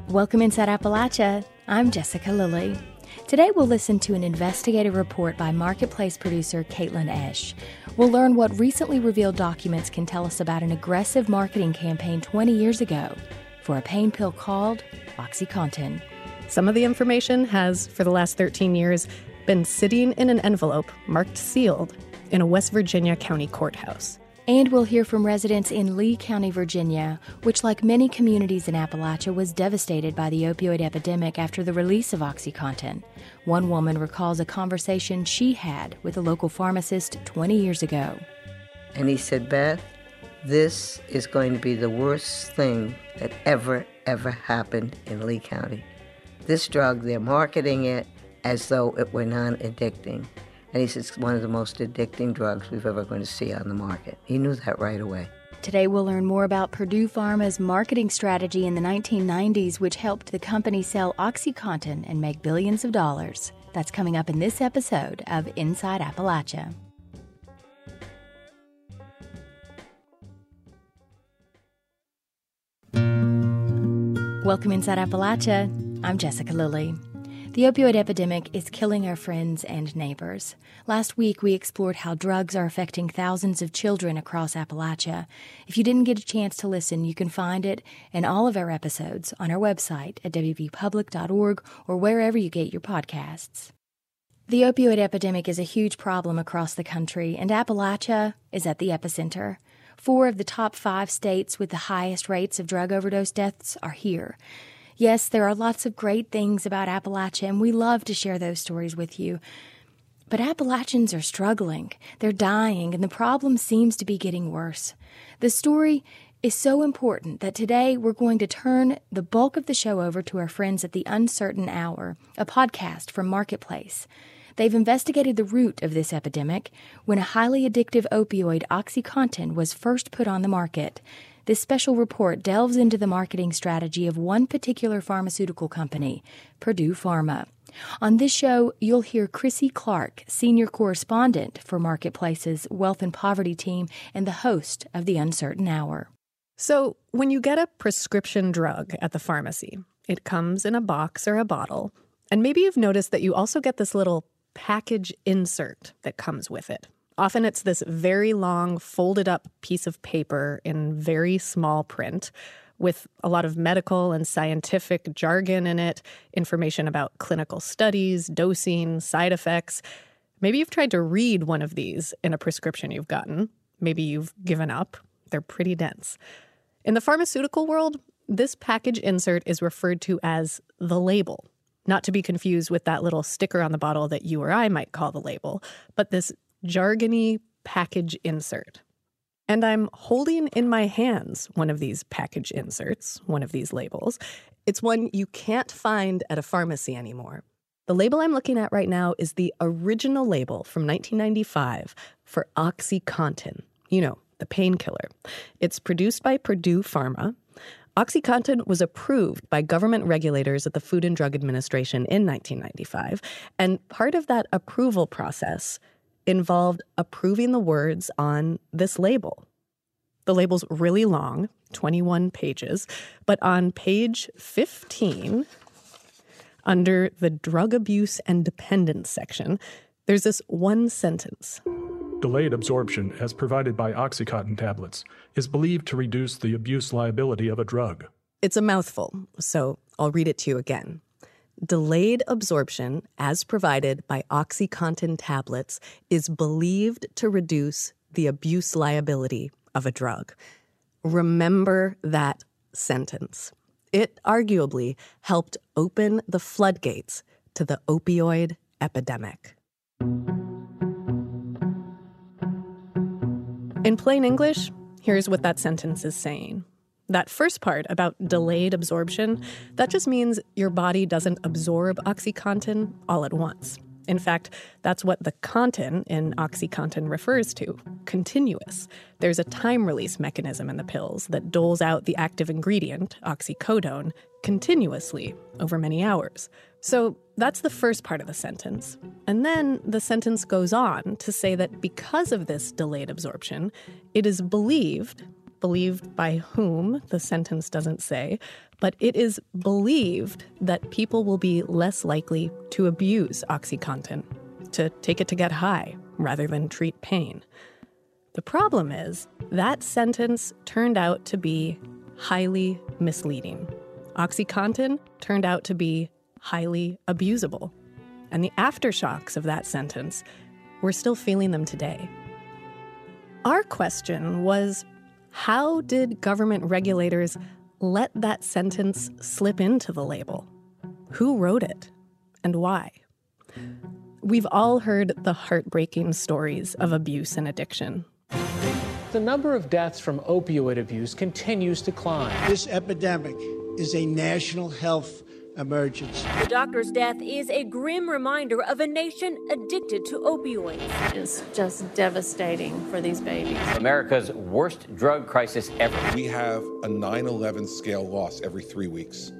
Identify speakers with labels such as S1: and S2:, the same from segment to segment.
S1: Welcome Inside Appalachia. I'm Jessica Lilly. Today we'll listen to an investigative report by Marketplace producer Caitlin Esch. We'll learn what recently revealed documents can tell us about an aggressive marketing campaign 20 years ago for a pain pill called OxyContin.
S2: Some of the information has, for the last 13 years, been sitting in an envelope marked sealed in a West Virginia county courthouse.
S1: And we'll hear from residents in Lee County, Virginia, which, like many communities in Appalachia, was devastated by the opioid epidemic after the release of OxyContin. One woman recalls a conversation she had with a local pharmacist 20 years ago.
S3: And he said, "Beth, this is going to be the worst thing that ever happened in Lee County. This drug, they're marketing it as though it were non-addicting. And he says it's one of the most addicting drugs we've ever going to see on the market." He knew that right away.
S1: Today we'll learn more about Purdue Pharma's marketing strategy in the 1990s, which helped the company sell OxyContin and make billions of dollars. That's coming up in this episode of Inside Appalachia. Welcome Inside Appalachia. I'm Jessica Lilly. The opioid epidemic is killing our friends and neighbors. Last week, we explored how drugs are affecting thousands of children across Appalachia. If you didn't get a chance to listen, you can find it and all of our episodes on our website at wvpublic.org or wherever you get your podcasts. The opioid epidemic is a huge problem across the country, and Appalachia is at the epicenter. 4 of the top 5 states with the highest rates of drug overdose deaths are here. Yes, there are lots of great things about Appalachia, and we love to share those stories with you. But Appalachians are struggling. They're dying, and the problem seems to be getting worse. The story is so important that today we're going to turn the bulk of the show over to our friends at The Uncertain Hour, a podcast from Marketplace. They've investigated the root of this epidemic when a highly addictive opioid, OxyContin, was first put on the market. This special report delves into the marketing strategy of one particular pharmaceutical company, Purdue Pharma. On this show, you'll hear Chrissy Clark, senior correspondent for Marketplace's Wealth and Poverty team and the host of The Uncertain Hour.
S2: So when you get a prescription drug at the pharmacy, it comes in a box or a bottle. And maybe you've noticed that you also get this little package insert that comes with it. Often it's this very long, folded-up piece of paper in very small print with a lot of medical and scientific jargon in it, information about clinical studies, dosing, side effects. Maybe you've tried to read one of these in a prescription you've gotten. Maybe you've given up. They're pretty dense. In the pharmaceutical world, this package insert is referred to as the label. Not to be confused with that little sticker on the bottle that you or I might call the label, but this jargony package insert. And I'm holding in my hands one of these package inserts, one of these labels. It's one you can't find at a pharmacy anymore. The label I'm looking at right now is the original label from 1995 for OxyContin, the painkiller. It's produced by Purdue Pharma. OxyContin was approved by government regulators at the Food and Drug Administration in 1995, and part of that approval process involved approving the words on this label. The label's really long, 21 pages, but on page 15, under the drug abuse and dependence section, there's this one sentence.
S4: Delayed absorption, as provided by OxyContin tablets, is believed to reduce the abuse liability of a drug.
S2: It's a mouthful, so I'll read it to you again. Delayed absorption, as provided by OxyContin tablets, is believed to reduce the abuse liability of a drug. Remember that sentence. It arguably helped open the floodgates to the opioid epidemic. In plain English, here's what that sentence is saying. That first part about delayed absorption, that just means your body doesn't absorb OxyContin all at once. In fact, that's what the contin in OxyContin refers to, continuous. There's a time release mechanism in the pills that doles out the active ingredient, oxycodone, continuously over many hours. So that's the first part of the sentence. And then the sentence goes on to say that because of this delayed absorption, it is believed believed by whom, the sentence doesn't say, but it is believed that people will be less likely to abuse OxyContin, to take it to get high rather than treat pain. The problem is that sentence turned out to be highly misleading. OxyContin turned out to be highly abusable. And the aftershocks of that sentence, we're still feeling them today. Our question was, how did government regulators let that sentence slip into the label? Who wrote it and why? We've all heard the heartbreaking stories of abuse and addiction.
S5: The number of deaths from opioid abuse continues to climb.
S6: This epidemic is a national health emergency.
S7: The doctor's death is a grim reminder of a nation addicted to opioids.
S8: It's just devastating for these babies.
S9: America's worst drug crisis ever.
S10: We have a 9/11 scale loss every 3 weeks.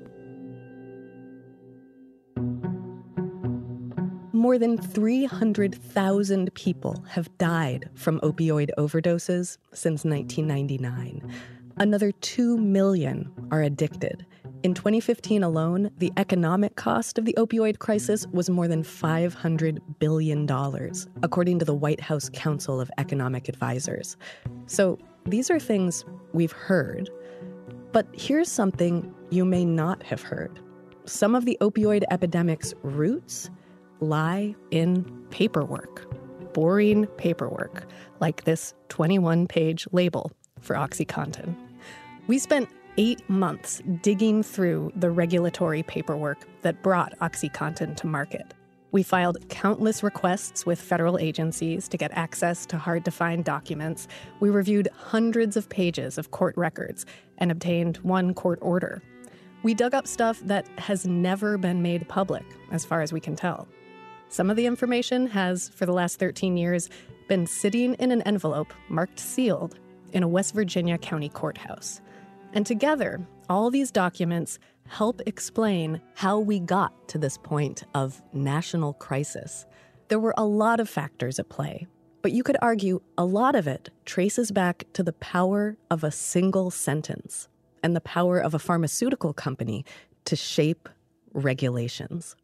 S2: More than 300,000 people have died from opioid overdoses since 1999. Another 2 million are addicted. In 2015 alone, the economic cost of the opioid crisis was more than $500 billion, according to the White House Council of Economic Advisors. So these are things we've heard. But here's something you may not have heard. Some of the opioid epidemic's roots lie in paperwork, boring paperwork, like this 21-page label for OxyContin. We spent 8 months digging through the regulatory paperwork that brought OxyContin to market. We filed countless requests with federal agencies to get access to hard-to-find documents. We reviewed hundreds of pages of court records and obtained one court order. We dug up stuff that has never been made public, as far as we can tell. Some of the information has, for the last 13 years, been sitting in an envelope marked sealed in a West Virginia county courthouse. And together, all these documents help explain how we got to this point of national crisis. There were a lot of factors at play, but you could argue a lot of it traces back to the power of a single sentence and the power of a pharmaceutical company to shape regulations.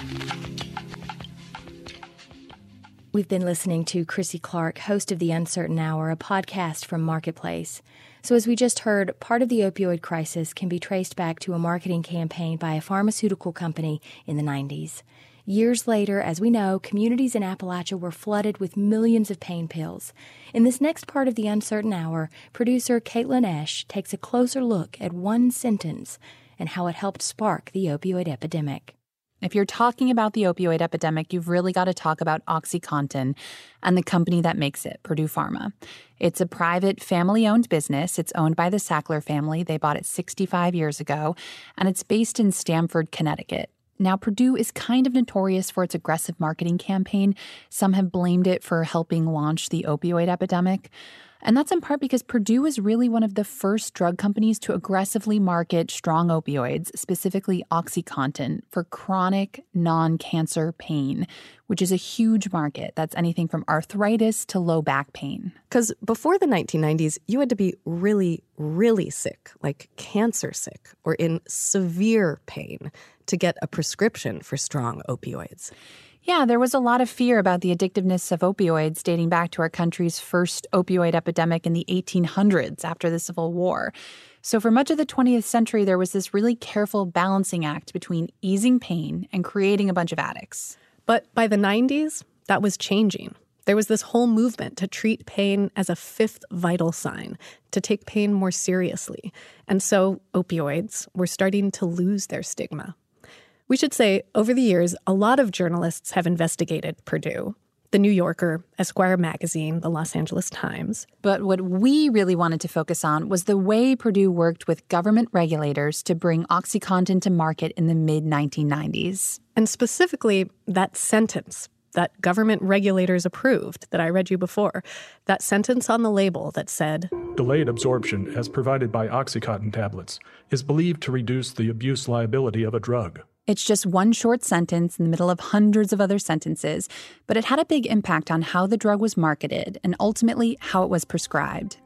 S1: We've been listening to Chrissy Clark, host of The Uncertain Hour, a podcast from Marketplace. So as we just heard, part of the opioid crisis can be traced back to a marketing campaign by a pharmaceutical company in the 90s. Years later, as we know, communities in Appalachia were flooded with millions of pain pills. In this next part of The Uncertain Hour, producer Caitlin Esch takes a closer look at one sentence and how it helped spark the opioid epidemic.
S11: If you're talking about the opioid epidemic, you've really got to talk about OxyContin and the company that makes it, Purdue Pharma. It's a private, family-owned business. It's owned by the Sackler family. They bought it 65 years ago, and it's based in Stamford, Connecticut. Now, Purdue is kind of notorious for its aggressive marketing campaign. Some have blamed it for helping launch the opioid epidemic. And that's in part because Purdue is really one of the first drug companies to aggressively market strong opioids, specifically OxyContin, for chronic non-cancer pain, which is a huge market. That's anything from arthritis to low back pain.
S2: Because before the 1990s, you had to be really, really sick, like cancer sick, or in severe pain to get a prescription for strong opioids.
S11: Yeah, there was a lot of fear about the addictiveness of opioids dating back to our country's first opioid epidemic in the 1800s after the Civil War. So for much of the 20th century, there was this really careful balancing act between easing pain and creating a bunch of addicts.
S2: But by the 90s, that was changing. There was this whole movement to treat pain as a fifth vital sign, to take pain more seriously. And so opioids were starting to lose their stigma. We should say, over the years, a lot of journalists have investigated Purdue. The New Yorker, Esquire magazine, the Los Angeles Times.
S11: But what we really wanted to focus on was the way Purdue worked with government regulators to bring OxyContin to market in the mid-1990s.
S2: And specifically, that sentence that government regulators approved that I read you before, that sentence on the label that said,
S4: "Delayed absorption as provided by OxyContin tablets is believed to reduce the abuse liability of a drug."
S11: It's just one short sentence in the middle of hundreds of other sentences, but it had a big impact on how the drug was marketed and ultimately how it was prescribed.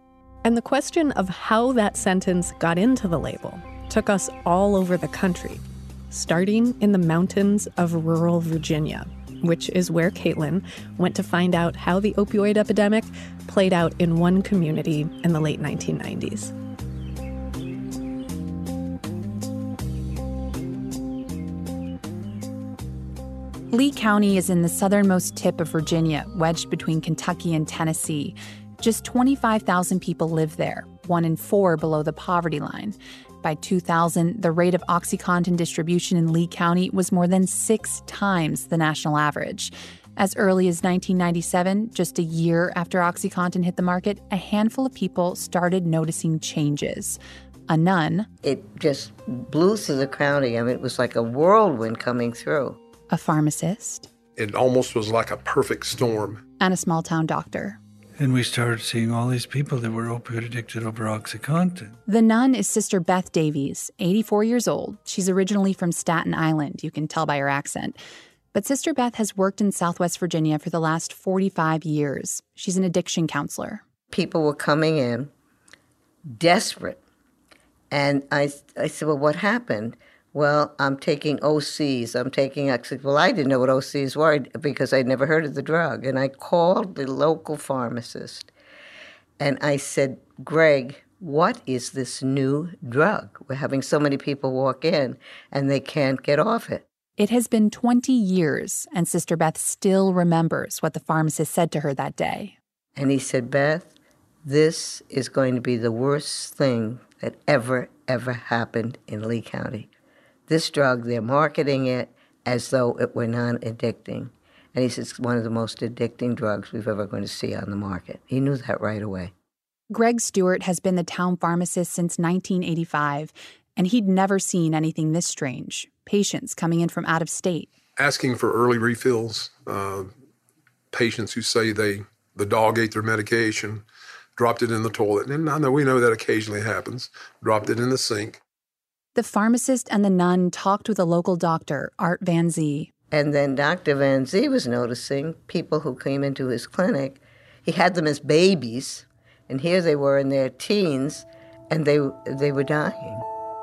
S2: And the question of how that sentence got into the label took us all over the country, starting in the mountains of rural Virginia, which is where Caitlin went to find out how the opioid epidemic played out in one community in the late 1990s.
S11: Lee County is in the southernmost tip of Virginia, wedged between Kentucky and Tennessee. Just 25,000 people live there, 1 in 4 below the poverty line. By 2000, the rate of OxyContin distribution in Lee County was more than 6 times the national average. As early as 1997, just a year after OxyContin hit the market, a handful of people started noticing changes. A nun.
S3: It just blew through the county. I mean, it was like a whirlwind coming through.
S11: A pharmacist.
S12: It almost was like a perfect storm.
S11: And a small-town doctor.
S13: And we started seeing all these people that were opioid addicted over OxyContin.
S11: The nun is Sister Beth Davies, 84 years old. She's originally from Staten Island. You can tell by her accent. But Sister Beth has worked in Southwest Virginia for the last 45 years. She's an addiction counselor.
S3: People were coming in desperate. And I said, well, what happened? Well, I'm taking OCs. Well, I didn't know what OCs were because I'd never heard of the drug. And I called the local pharmacist and I said, Greg, what is this new drug? We're having so many people walk in and they can't get off it.
S11: It has been 20 years, and Sister Beth still remembers what the pharmacist said to her that day.
S3: And he said, Beth, this is going to be the worst thing that ever happened in Lee County. This drug, they're marketing it as though it were non-addicting. And he says it's one of the most addicting drugs we've ever going to see on the market. He knew that right away.
S11: Greg Stewart has been the town pharmacist since 1985, and he'd never seen anything this strange. Patients coming in from out of state.
S12: Asking for early refills, patients who say the dog ate their medication, dropped it in the toilet. And I know we know that occasionally happens. Dropped it in the sink.
S11: The pharmacist and the nun talked with a local doctor, Art Van Zee.
S3: And then Dr. Van Zee was noticing people who came into his clinic. He had them as babies, and here they were in their teens, and they were dying.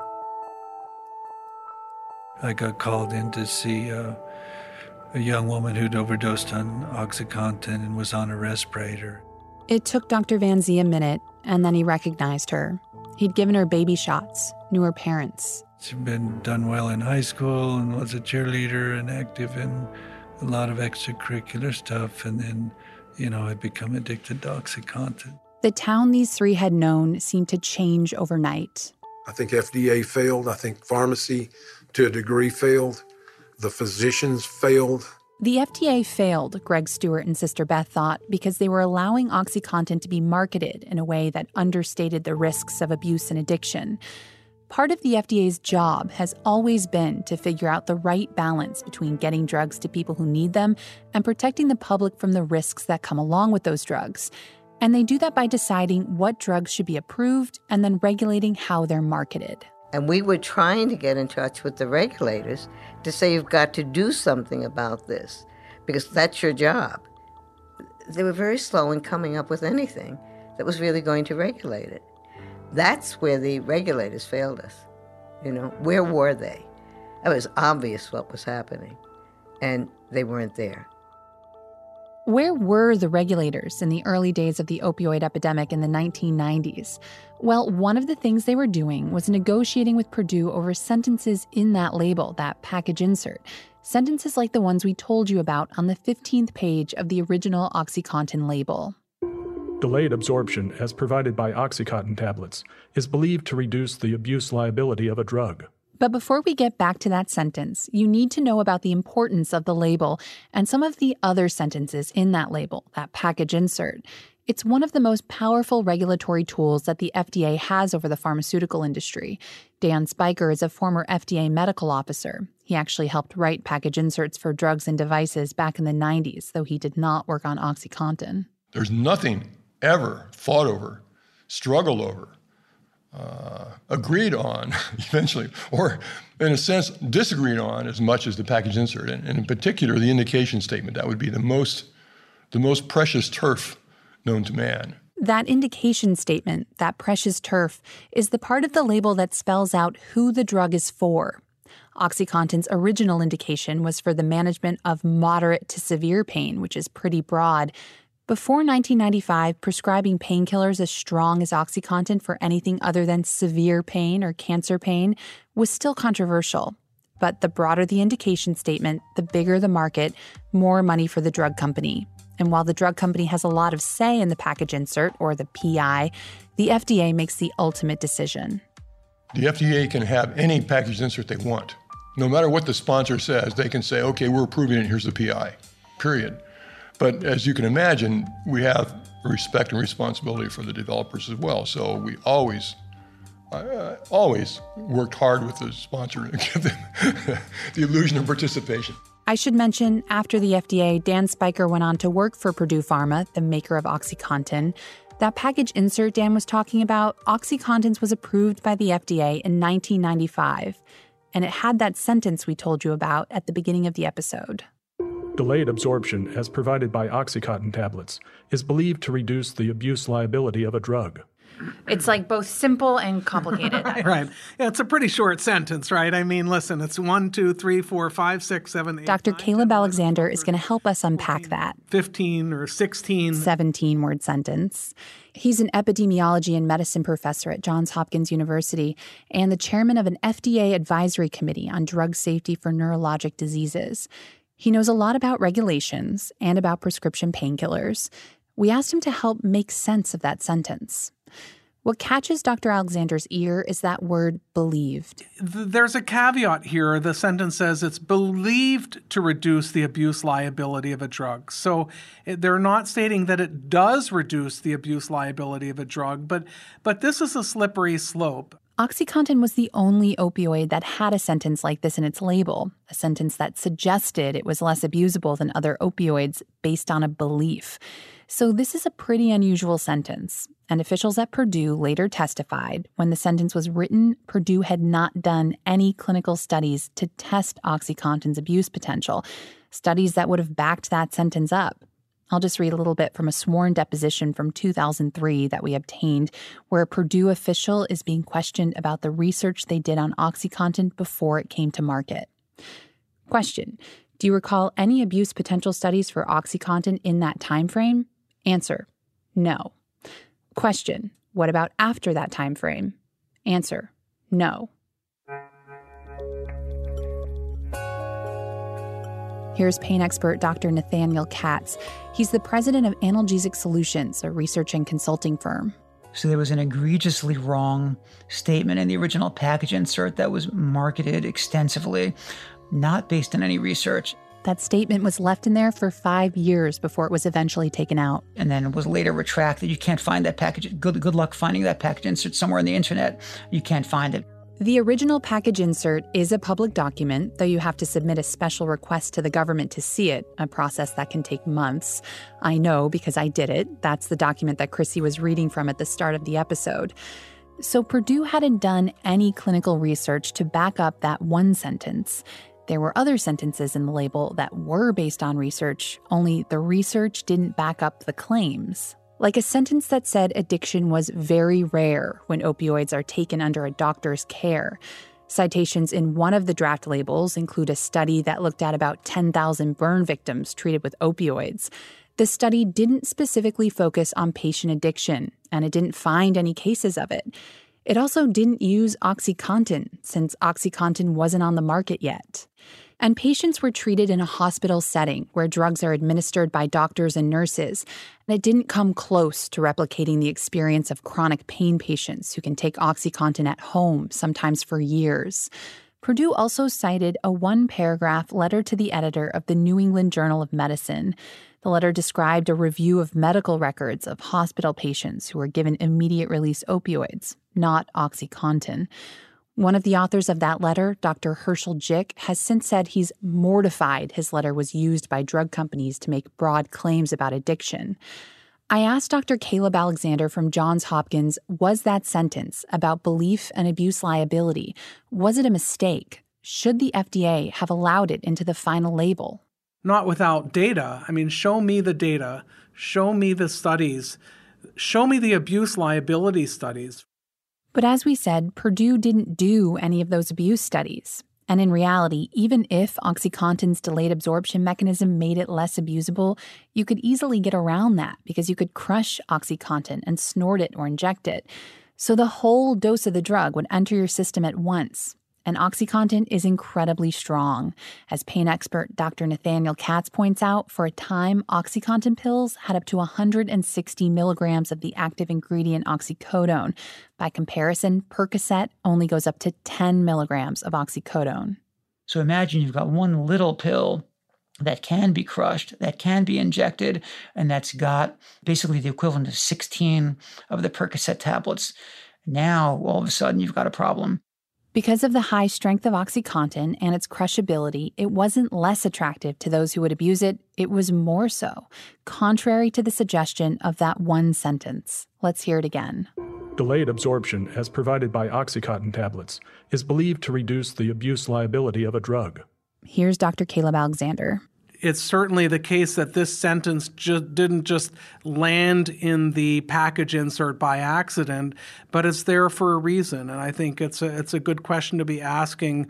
S13: I got called in to see a young woman who'd overdosed on OxyContin and was on a respirator.
S11: It took Dr. Van Zee a minute, and then he recognized her. He'd given her baby shots, knew her parents.
S13: She'd been done well in high school and was a cheerleader and active in a lot of extracurricular stuff. And then, had become addicted to OxyContin.
S11: The town these three had known seemed to change overnight.
S12: I think FDA failed. I think pharmacy, to a degree, failed. The physicians failed.
S11: The FDA failed, Greg Stewart and Sister Beth thought, because they were allowing OxyContin to be marketed in a way that understated the risks of abuse and addiction. Part of the FDA's job has always been to figure out the right balance between getting drugs to people who need them and protecting the public from the risks that come along with those drugs. And they do that by deciding what drugs should be approved and then regulating how they're marketed.
S3: And we were trying to get in touch with the regulators to say, you've got to do something about this, because that's your job. They were very slow in coming up with anything that was really going to regulate it. That's where the regulators failed us. Where were they? It was obvious what was happening, and they weren't there.
S11: Where were the regulators in the early days of the opioid epidemic in the 1990s? Well, one of the things they were doing was negotiating with Purdue over sentences in that label, that package insert. Sentences like the ones we told you about on the 15th page of the original OxyContin label.
S4: Delayed absorption, as provided by OxyContin tablets, is believed to reduce the abuse liability of a drug.
S11: But before we get back to that sentence, you need to know about the importance of the label and some of the other sentences in that label, that package insert. It's one of the most powerful regulatory tools that the FDA has over the pharmaceutical industry. Dan Spiker is a former FDA medical officer. He actually helped write package inserts for drugs and devices back in the 90s, though he did not work on OxyContin.
S14: There's nothing ever fought over, struggled over, agreed on eventually, or in a sense disagreed on as much as the package insert, and in particular the indication statement. That would be the most precious turf known to man.
S11: That indication statement, that precious turf, is the part of the label that spells out who the drug is for. OxyContin's original indication was for the management of moderate to severe pain, which is pretty broad. Before 1995, prescribing painkillers as strong as OxyContin for anything other than severe pain or cancer pain was still controversial. But the broader the indication statement, the bigger the market, more money for the drug company. And while the drug company has a lot of say in the package insert, or the PI, the FDA makes the ultimate decision.
S14: The FDA can have any package insert they want. No matter what the sponsor says, they can say, okay, we're approving it, here's the PI, period. But as you can imagine, we have respect and responsibility for the developers as well. So we always worked hard with the sponsor to give them the illusion of participation.
S11: I should mention, after the FDA, Dan Spiker went on to work for Purdue Pharma, the maker of OxyContin. That package insert Dan was talking about, OxyContin was approved by the FDA in 1995, and it had that sentence we told you about at the beginning of the episode.
S4: Delayed absorption, as provided by OxyContin tablets, is believed to reduce the abuse liability of a drug.
S11: It's like both simple and complicated.
S15: Right. Yeah, it's a pretty short sentence, right? I mean, listen, it's 1, 2, 3, 4, 5, 6, 7, 8.
S11: Dr. Caleb Alexander is going to help us unpack that.
S15: 15 or 16.
S11: 17-word sentence. He's an epidemiology and medicine professor at Johns Hopkins University and the chairman of an FDA advisory committee on drug safety for neurologic diseases. He knows a lot about regulations and about prescription painkillers. We asked him to help make sense of that sentence. What catches Dr. Alexander's ear is that word believed.
S15: There's a caveat here. The sentence says it's believed to reduce the abuse liability of a drug. So they're not stating that it does reduce the abuse liability of a drug, but this is a slippery slope.
S11: OxyContin was the only opioid that had a sentence like this in its label, a sentence that suggested it was less abusable than other opioids based on a belief. So this is a pretty unusual sentence, and officials at Purdue later testified when the sentence was written, Purdue had not done any clinical studies to test OxyContin's abuse potential, studies that would have backed that sentence up. I'll just read a little bit from a sworn deposition from 2003 that we obtained, where a Purdue official is being questioned about the research they did on OxyContin before it came to market. Question: do you recall any abuse potential studies for OxyContin in that time frame? Answer: no. Question: what about after that time frame? Answer: no. Here's pain expert Dr. Nathaniel Katz. He's the president of Analgesic Solutions, a research and consulting firm.
S16: So there was an egregiously wrong statement in the original package insert that was marketed extensively, not based on any research.
S11: That statement was left in there for 5 years before it was eventually taken out.
S16: And then it was later retracted. You can't find that package. Good luck finding that package insert somewhere on the internet. You can't find it.
S11: The original package insert is a public document, though you have to submit a special request to the government to see it, a process that can take months. I know because I did it. That's the document that Chrissy was reading from at the start of the episode. So Purdue hadn't done any clinical research to back up that one sentence. There were other sentences in the label that were based on research, only the research didn't back up the claims. Like a sentence that said addiction was very rare when opioids are taken under a doctor's care. Citations in one of the draft labels include a study that looked at about 10,000 burn victims treated with opioids. The study didn't specifically focus on patient addiction, and it didn't find any cases of it. It also didn't use OxyContin, since OxyContin wasn't on the market yet. And patients were treated in a hospital setting where drugs are administered by doctors and nurses, and it didn't come close to replicating the experience of chronic pain patients who can take OxyContin at home, sometimes for years. Purdue also cited a one-paragraph letter to the editor of the New England Journal of Medicine. The letter described a review of medical records of hospital patients who were given immediate-release opioids, not OxyContin. One of the authors of that letter, Dr. Herschel Jick, has since said he's mortified his letter was used by drug companies to make broad claims about addiction. I asked Dr. Caleb Alexander from Johns Hopkins, was that sentence about belief and abuse liability, was it a mistake? Should the FDA have allowed it into the final label?
S15: Not without data. I mean, show me the data. Show me the studies show me the abuse liability studies.
S11: But as we said, Purdue didn't do any of those abuse studies. And in reality, even if OxyContin's delayed absorption mechanism made it less abusable, you could easily get around that because you could crush OxyContin and snort it or inject it. So the whole dose of the drug would enter your system at once. And OxyContin is incredibly strong. As pain expert Dr. Nathaniel Katz points out, for a time, OxyContin pills had up to 160 milligrams of the active ingredient oxycodone. By comparison, Percocet only goes up to 10 milligrams of oxycodone.
S16: So imagine you've got one little pill that can be crushed, that can be injected, and that's got basically the equivalent of 16 of the Percocet tablets. Now, all of a sudden, you've got a problem.
S11: Because of the high strength of OxyContin and its crushability, it wasn't less attractive to those who would abuse it, it was more so, contrary to the suggestion of that one sentence. Let's hear it again.
S4: Delayed absorption, as provided by OxyContin tablets, is believed to reduce the abuse liability of a drug.
S11: Here's Dr. Caleb Alexander.
S15: It's certainly the case that this sentence didn't just land in the package insert by accident, but it's there for a reason. And I think it's a good question to be asking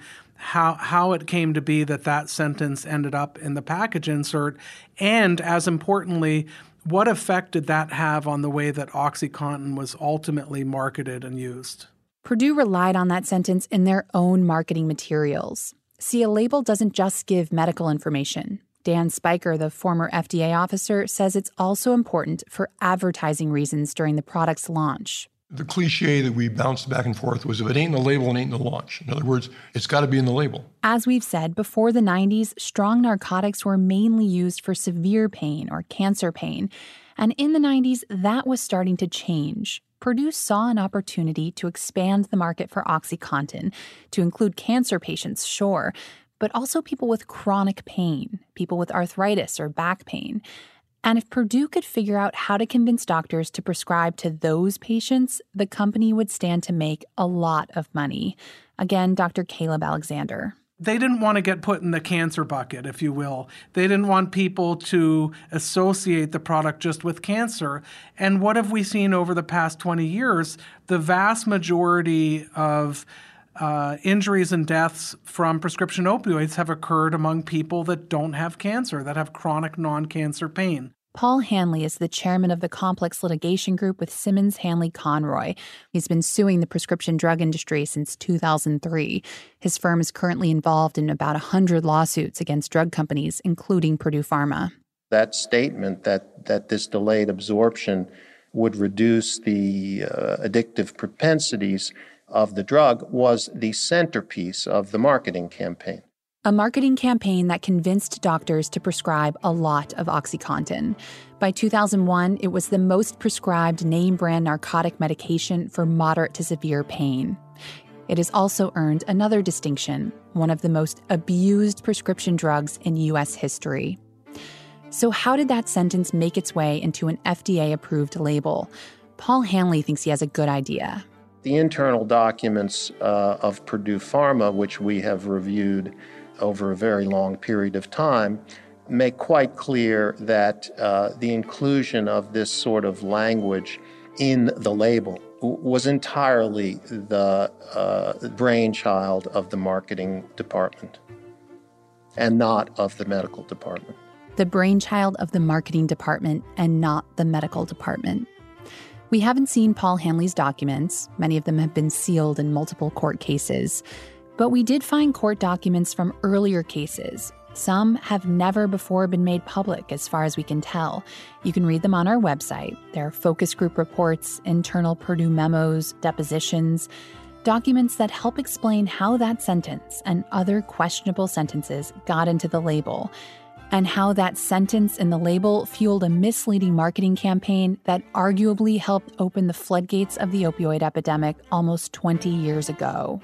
S15: how it came to be that sentence ended up in the package insert. And as importantly, what effect did that have on the way that OxyContin was ultimately marketed and used?
S11: Purdue relied on that sentence in their own marketing materials. See, a label doesn't just give medical information. Dan Spiker, the former FDA officer, says it's also important for advertising reasons during the product's launch.
S14: The cliche that we bounced back and forth was if it ain't in the label, it ain't in the launch. In other words, it's got to be in the label.
S11: As we've said, before the 90s, strong narcotics were mainly used for severe pain or cancer pain. And in the 90s, that was starting to change. Purdue saw an opportunity to expand the market for OxyContin, to include cancer patients, sure, but also people with chronic pain, people with arthritis or back pain. And if Purdue could figure out how to convince doctors to prescribe to those patients, the company would stand to make a lot of money. Again, Dr. Caleb Alexander.
S15: They didn't want to get put in the cancer bucket, if you will. They didn't want people to associate the product just with cancer. And what have we seen over the past 20 years? The vast majority of injuries and deaths from prescription opioids have occurred among people that don't have cancer, that have chronic non-cancer pain.
S11: Paul Hanley is the chairman of the Complex Litigation Group with Simmons Hanley Conroy. He's been suing the prescription drug industry since 2003. His firm is currently involved in about 100 lawsuits against drug companies, including Purdue Pharma.
S17: That statement that this delayed absorption would reduce the addictive propensities of the drug was the centerpiece of the marketing campaign.
S11: A marketing campaign that convinced doctors to prescribe a lot of OxyContin. By 2001, it was the most prescribed name-brand narcotic medication for moderate to severe pain. It has also earned another distinction, one of the most abused prescription drugs in U.S. history. So how did that sentence make its way into an FDA-approved label? Paul Hanley thinks he has a good idea.
S17: The internal documents of Purdue Pharma, which we have reviewed over a very long period of time, make quite clear that the inclusion of this sort of language in the label was entirely the brainchild of the marketing department and not of the medical department.
S11: The brainchild of the marketing department and not the medical department. We haven't seen Paul Hanley's documents. Many of them have been sealed in multiple court cases. But we did find court documents from earlier cases. Some have never before been made public, as far as we can tell. You can read them on our website. There are focus group reports, internal Purdue memos, depositions, documents that help explain how that sentence and other questionable sentences got into the label, and how that sentence in the label fueled a misleading marketing campaign that arguably helped open the floodgates of the opioid epidemic almost 20 years ago.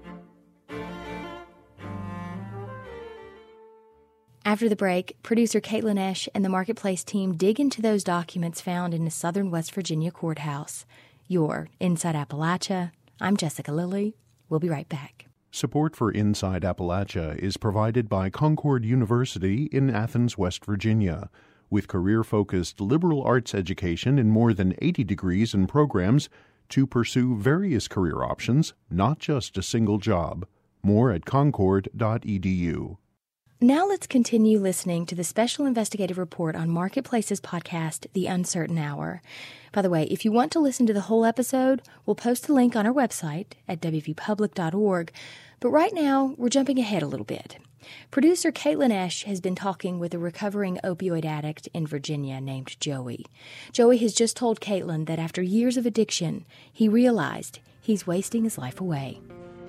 S1: After the break, producer Caitlin Esch and the Marketplace team dig into those documents found in the Southern West Virginia courthouse. You're Inside Appalachia. I'm Jessica Lilly. We'll be right back.
S18: Support for Inside Appalachia is provided by Concord University in Athens, West Virginia. with career-focused liberal arts education in more than 80 degrees and programs to pursue various career options, not just a single job. More at concord.edu.
S1: Now let's continue listening to the special investigative report on Marketplace's podcast, The Uncertain Hour. By the way, if you want to listen to the whole episode, we'll post the link on our website at wvpublic.org. But right now, we're jumping ahead a little bit. Producer Caitlin Esch has been talking with a recovering opioid addict in Virginia named Joey. Joey has just told Caitlin that after years of addiction, he realized he's wasting his life away.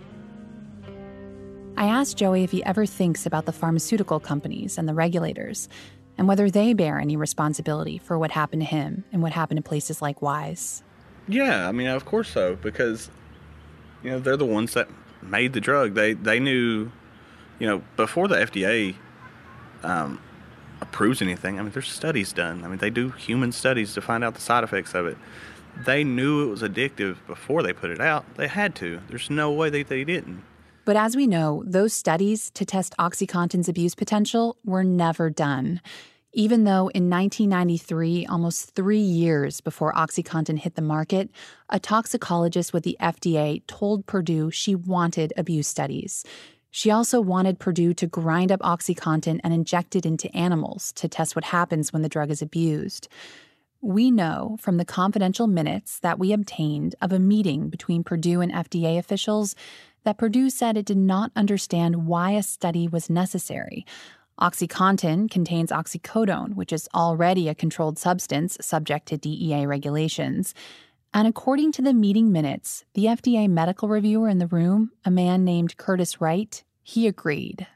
S11: I asked Joey if he ever thinks about the pharmaceutical companies and the regulators, and whether they bear any responsibility for what happened to him and what happened to places like Wise.
S19: Yeah, I mean, of course so, because, they're the ones that made the drug. They knew, before the FDA approves anything, I mean, there's studies done. I mean, they do human studies to find out the side effects of it. They knew it was addictive before they put it out. They had to. There's no way they didn't.
S11: But as we know, those studies to test OxyContin's abuse potential were never done. Even though in 1993, almost 3 years before OxyContin hit the market, a toxicologist with the FDA told Purdue she wanted abuse studies. She also wanted Purdue to grind up OxyContin and inject it into animals to test what happens when the drug is abused. We know from the confidential minutes that we obtained of a meeting between Purdue and FDA officials that Purdue said it did not understand why a study was necessary. OxyContin contains oxycodone, which is already a controlled substance subject to DEA regulations. And according to the meeting minutes, the FDA medical reviewer in the room, a man named Curtis Wright, he agreed.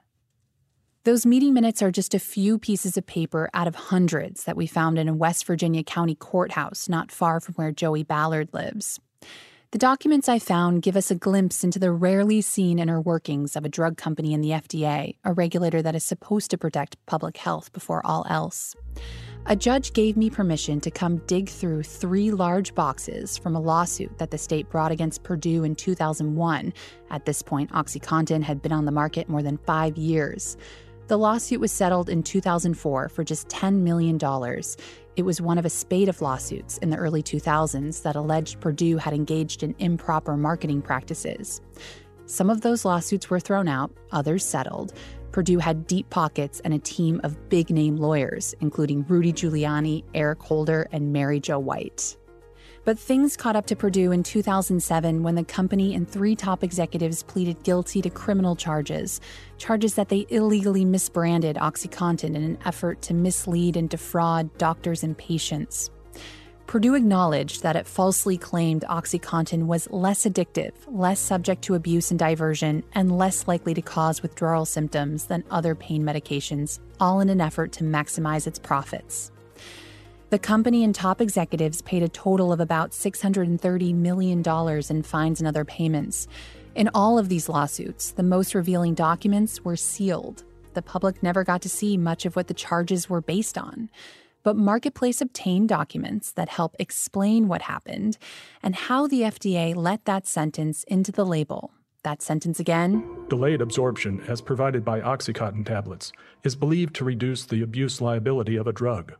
S11: Those meeting minutes are just a few pieces of paper out of hundreds that we found in a West Virginia county courthouse not far from where Joey Ballard lives. The documents I found give us a glimpse into the rarely seen inner workings of a drug company in the FDA, a regulator that is supposed to protect public health before all else. A judge gave me permission to come dig through 3 large boxes from a lawsuit that the state brought against Purdue in 2001. At this point, OxyContin had been on the market more than 5 years. The lawsuit was settled in 2004 for just $10 million. It was one of a spate of lawsuits in the early 2000s that alleged Purdue had engaged in improper marketing practices. Some of those lawsuits were thrown out, others settled. Purdue had deep pockets and a team of big-name lawyers, including Rudy Giuliani, Eric Holder, and Mary Jo White. But things caught up to Purdue in 2007 when the company and 3 top executives pleaded guilty to criminal charges that they illegally misbranded OxyContin in an effort to mislead and defraud doctors and patients. Purdue acknowledged that it falsely claimed OxyContin was less addictive, less subject to abuse and diversion, and less likely to cause withdrawal symptoms than other pain medications, all in an effort to maximize its profits. The company and top executives paid a total of about $630 million in fines and other payments. In all of these lawsuits, the most revealing documents were sealed. The public never got to see much of what the charges were based on. But Marketplace obtained documents that help explain what happened and how the FDA let that sentence into the label. That sentence again:
S4: delayed absorption, as provided by OxyContin tablets, is believed to reduce the abuse liability of a drug.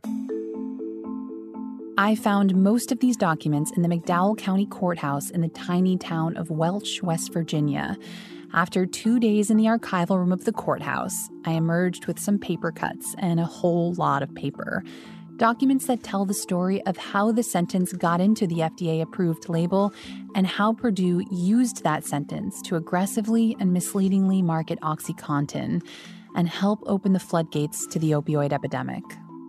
S11: I found most of these documents in the McDowell County Courthouse in the tiny town of Welch, West Virginia. After 2 days in the archival room of the courthouse, I emerged with some paper cuts and a whole lot of paper. Documents that tell the story of how the sentence got into the FDA-approved label and how Purdue used that sentence to aggressively and misleadingly market OxyContin and help open the floodgates to the opioid epidemic.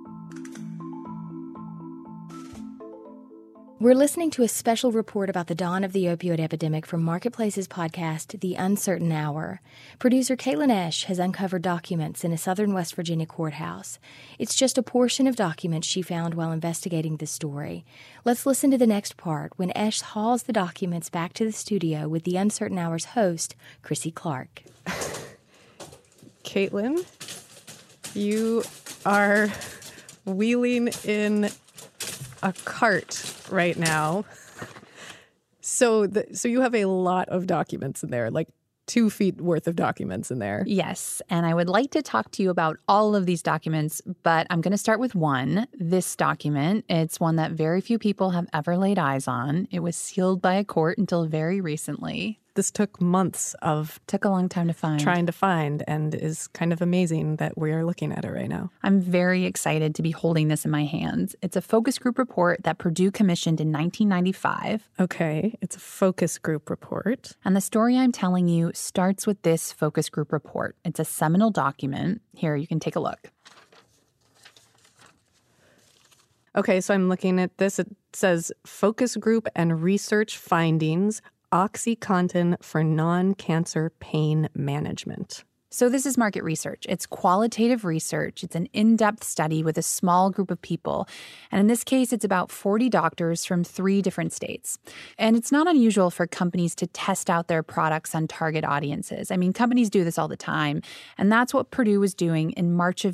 S1: We're listening to a special report about the dawn of the opioid epidemic from Marketplace's podcast, The Uncertain Hour. Producer Caitlin Esch has uncovered documents in a southern West Virginia courthouse. It's just a portion of documents she found while investigating this story. Let's listen to the next part when Esch hauls the documents back to the studio with The Uncertain Hour's host, Chrissy Clark.
S2: Caitlin, you are wheeling in a cart right now. So you have a lot of documents in there. Like, 2 feet worth of documents in there.
S11: Yes, and I would like to talk to you about all of these documents, but I'm going to start with one, this document. It's one that very few people have ever laid eyes on. It was sealed by a court until very recently.
S2: This took months of...
S11: Took a long time to find.
S2: Trying to find, and is kind of amazing that we are looking at it right now.
S11: I'm very excited to be holding this in my hands. It's a focus group report that Purdue commissioned in 1995.
S2: Okay, it's a focus group report.
S11: And the story I'm telling you starts with this focus group report. It's a seminal document. Here, you can take a look.
S2: Okay, so I'm looking at this. It says focus group and research findings, OxyContin for non-cancer pain management.
S11: So this is market research. It's qualitative research. It's an in-depth study with a small group of people. And in this case, it's about 40 doctors from 3 different states. And it's not unusual for companies to test out their products on target audiences. I mean, companies do this all the time. And that's what Purdue was doing in March of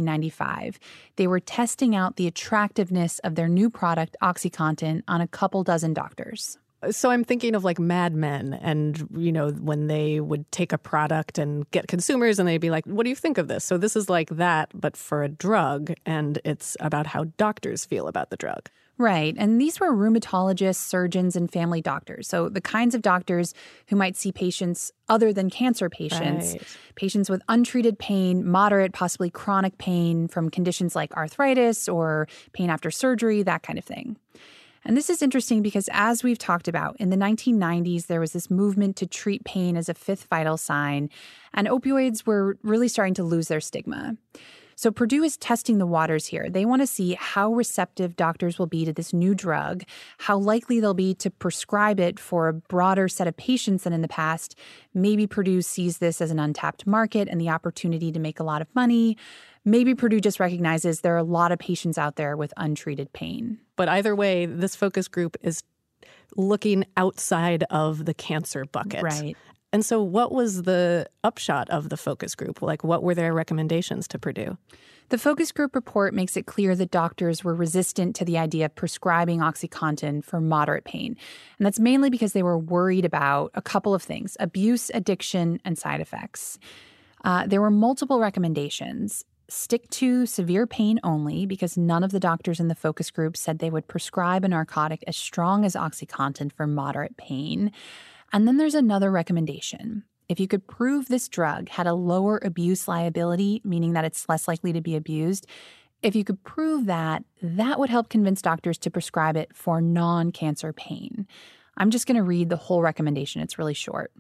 S11: 1995. They were testing out the attractiveness of their new product, OxyContin, on a couple dozen doctors.
S2: So I'm thinking of like Mad Men and, you know, when they would take a product and get consumers and they'd be like, what do you think of this? So this is like that, but for a drug, and it's about how doctors feel about the drug.
S11: Right. And these were rheumatologists, surgeons, and family doctors. So the kinds of doctors who might see patients other than cancer patients,
S2: Right.
S11: Patients with untreated pain, moderate, possibly chronic pain from conditions like arthritis or pain after surgery, that kind of thing. And this is interesting because, as we've talked about, in the 1990s, there was this movement to treat pain as a 5th vital sign, and opioids were really starting to lose their stigma. So Purdue is testing the waters here. They want to see how receptive doctors will be to this new drug, how likely they'll be to prescribe it for a broader set of patients than in the past. Maybe Purdue sees this as an untapped market and the opportunity to make a lot of money. Maybe Purdue just recognizes there are a lot of patients out there with untreated pain.
S2: But either way, this focus group is looking outside of the cancer bucket.
S11: Right.
S2: And so what was the upshot of the focus group? Like, what were their recommendations to Purdue?
S11: The focus group report makes it clear that doctors were resistant to the idea of prescribing OxyContin for moderate pain. And that's mainly because they were worried about a couple of things: abuse, addiction, and side effects. There were multiple recommendations. Stick to severe pain only, because none of the doctors in the focus group said they would prescribe a narcotic as strong as OxyContin for moderate pain. And then there's another recommendation. If you could prove this drug had a lower abuse liability, meaning that it's less likely to be abused, if you could prove that, that would help convince doctors to prescribe it for non-cancer pain. I'm just going to read the whole recommendation. It's really short.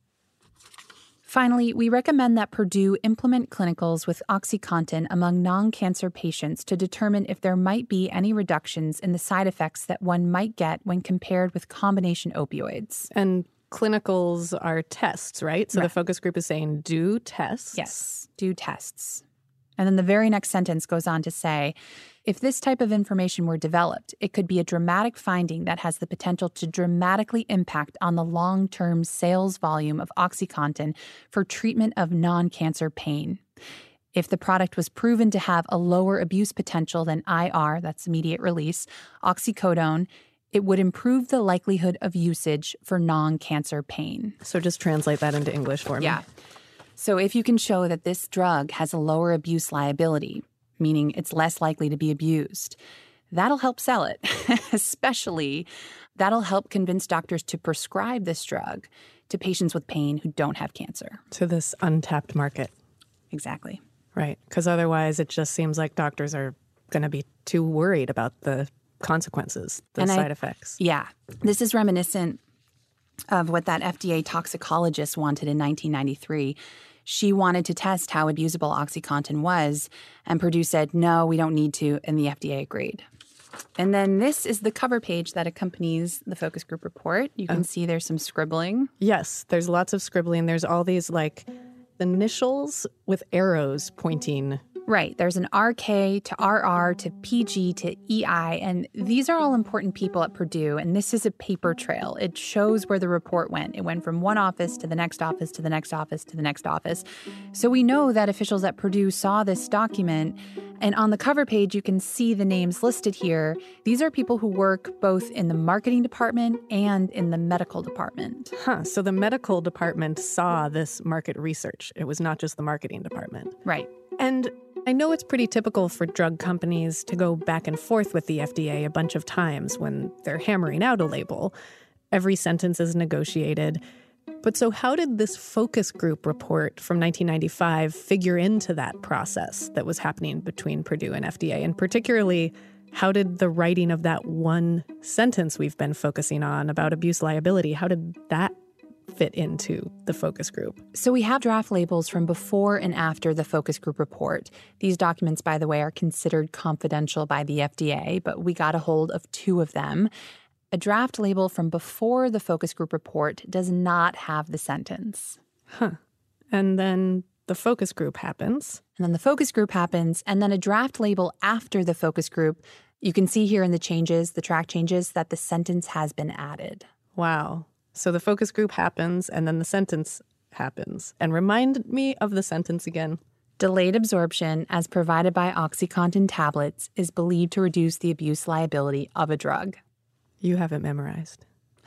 S11: Finally, we recommend that Purdue implement clinicals with OxyContin among non-cancer patients to determine if there might be any reductions in the side effects that one might get when compared with combination opioids.
S2: And clinicals are tests, right? So
S11: Right.
S2: The focus group is saying do tests.
S11: Yes, do tests. And then the very next sentence goes on to say, if this type of information were developed, it could be a dramatic finding that has the potential to dramatically impact on the long-term sales volume of OxyContin for treatment of non-cancer pain. If the product was proven to have a lower abuse potential than IR, that's immediate release, oxycodone, it would improve the likelihood of usage for non-cancer pain.
S2: So just translate that into English for me.
S11: Yeah. So if you can show that this drug has a lower abuse liability, meaning it's less likely to be abused, that'll help sell it. Especially, that'll help convince doctors to prescribe this drug to patients with pain who don't have cancer.
S2: To this untapped market.
S11: Exactly.
S2: Right. Because otherwise it just seems like doctors are going to be too worried about the consequences, the side effects.
S11: Yeah. This is reminiscent of what that FDA toxicologist wanted in 1993. She wanted to test how abusable OxyContin was, and Purdue said, no, we don't need to, and the FDA agreed. And then this is the cover page that accompanies the focus group report. You can see there's some scribbling.
S2: Yes, there's lots of scribbling. There's all these like initials with arrows pointing.
S11: Right. There's an RK to RR to PG to EI, and these are all important people at Purdue, and this is a paper trail. It shows where the report went. It went from one office to the next office to the next office to the next office. So we know that officials at Purdue saw this document And on the cover page, you can see the names listed here. These are people who work both in the marketing department and in the medical department.
S2: So the medical department saw this market research. It was not just the marketing department.
S11: Right.
S2: And I know it's pretty typical for drug companies to go back and forth with the FDA a bunch of times when they're hammering out a label. Every sentence is negotiated. But so how did this focus group report from 1995 figure into that process that was happening between Purdue and FDA? And particularly, how did the writing of that one sentence we've been focusing on about abuse liability, how did that fit into the focus group?
S11: So we have draft labels from before and after the focus group report. These documents, by the way, are considered confidential by the FDA, but we got a hold of 2 of them. A draft label from before the focus group report does not have the sentence.
S2: And then the focus group happens.
S11: And then the focus group happens, and then a draft label after the focus group. You can see here in the changes, the track changes, that the sentence has been added.
S2: Wow. So the focus group happens, and then the sentence happens. And remind me of the sentence again.
S11: Delayed absorption, as provided by OxyContin tablets, is believed to reduce the abuse liability of a drug.
S2: You have it memorized.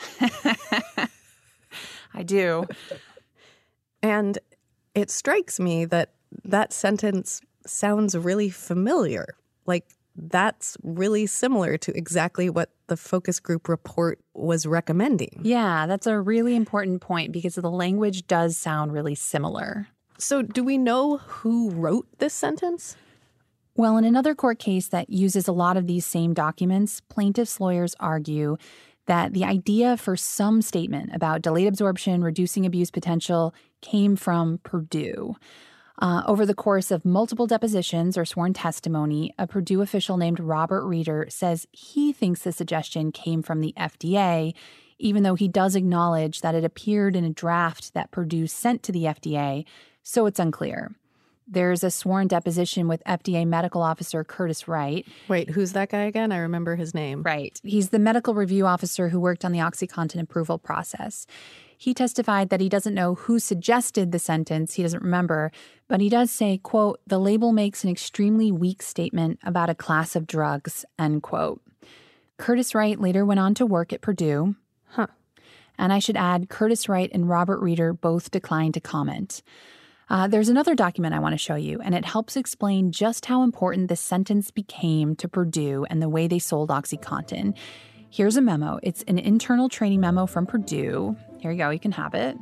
S11: I do.
S2: And it strikes me that that sentence sounds really familiar. Like, that's really similar to exactly what the focus group report was recommending.
S11: Yeah, that's a really important point because the language does sound really similar.
S2: So do we know who wrote this sentence?
S11: Well, in another court case that uses a lot of these same documents, plaintiffs' lawyers argue that the idea for some statement about delayed absorption reducing abuse potential came from Purdue. Over the course of multiple depositions or sworn testimony, a Purdue official named Robert Reeder says he thinks the suggestion came from the FDA, even though he does acknowledge that it appeared in a draft that Purdue sent to the FDA, so it's unclear. There's a sworn deposition with FDA medical officer Curtis Wright.
S2: Wait, who's that guy again? I remember his name.
S11: Right. He's the medical review officer who worked on the OxyContin approval process. He testified that he doesn't know who suggested the sentence. He doesn't remember. But he does say, quote, the label makes an extremely weak statement about a class of drugs, end quote. Curtis Wright later went on to work at Purdue. And I should add, Curtis Wright and Robert Reeder both declined to comment. There's another document I want to show you, and it helps explain just how important this sentence became to Purdue and the way they sold OxyContin. Here's a memo. It's an internal training memo from Purdue. Here you go. You can have it.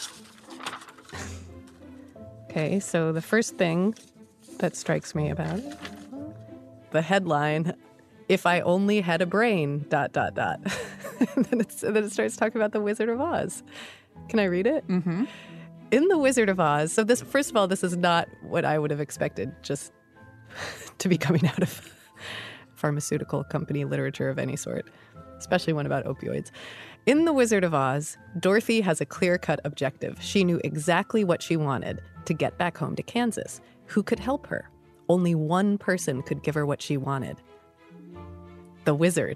S2: Okay, so the first thing that strikes me about it, the headline, "If I only had a brain, ... and then it starts talking about the Wizard of Oz. Can I read it?
S11: Mm-hmm.
S2: In The Wizard of Oz, so this, first of all, this is not what I would have expected just to be coming out of pharmaceutical company literature of any sort, especially one about opioids. In The Wizard of Oz, Dorothy has a clear-cut objective. She knew exactly what she wanted, to get back home to Kansas. Who could help her? Only one person could give her what she wanted. The wizard.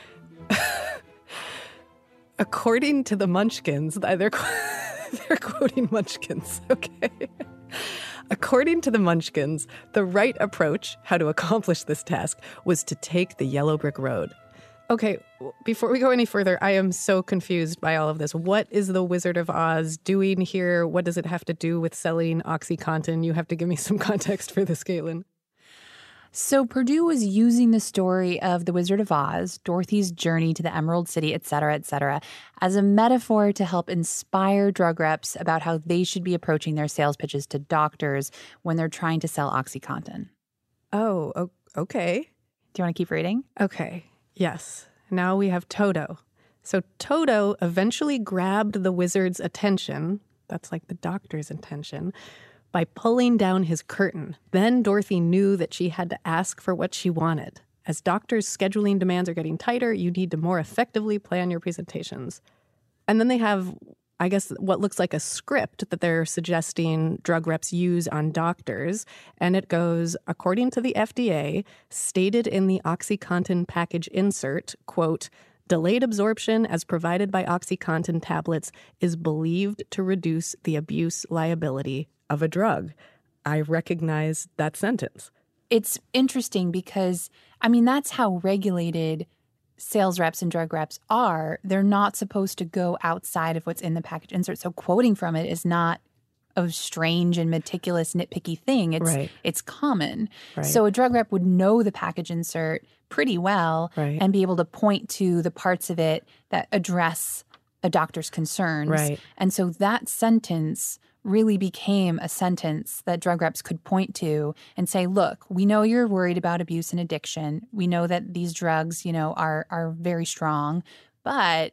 S2: According to the Munchkins, they're quoting Munchkins, okay? According to the Munchkins, the right approach, how to accomplish this task, was to take the yellow brick road. Okay, before we go any further, I am so confused by all of this. What is the Wizard of Oz doing here? What does it have to do with selling OxyContin? You have to give me some context for this, Caitlin.
S11: So Purdue was using the story of the Wizard of Oz, Dorothy's journey to the Emerald City, et cetera, as a metaphor to help inspire drug reps about how they should be approaching their sales pitches to doctors when they're trying to sell OxyContin.
S2: Oh, okay.
S11: Do you want to keep reading?
S2: Okay, yes. Now we have Toto. So Toto eventually grabbed the wizard's attention, that's like the doctor's attention, by pulling down his curtain. Then Dorothy knew that she had to ask for what she wanted. As doctors' scheduling demands are getting tighter, you need to more effectively plan your presentations. And then they have, I guess, what looks like a script that they're suggesting drug reps use on doctors. And it goes, according to the FDA, stated in the OxyContin package insert, quote, delayed absorption as provided by OxyContin tablets is believed to reduce the abuse liability of a drug. I recognize that sentence.
S11: it's interesting because, I mean, that's how regulated sales reps and drug reps are. They're not supposed to go outside of what's in the package insert. So quoting from it is not a strange and meticulous, nitpicky thing. It's common.
S2: Right.
S11: So a drug rep would know the package insert pretty well and be able to point to the parts of it that address a doctor's concerns.
S2: Right.
S11: And so that sentence really became a sentence that drug reps could point to and say, look, we know you're worried about abuse and addiction. We know that these drugs, are very strong, but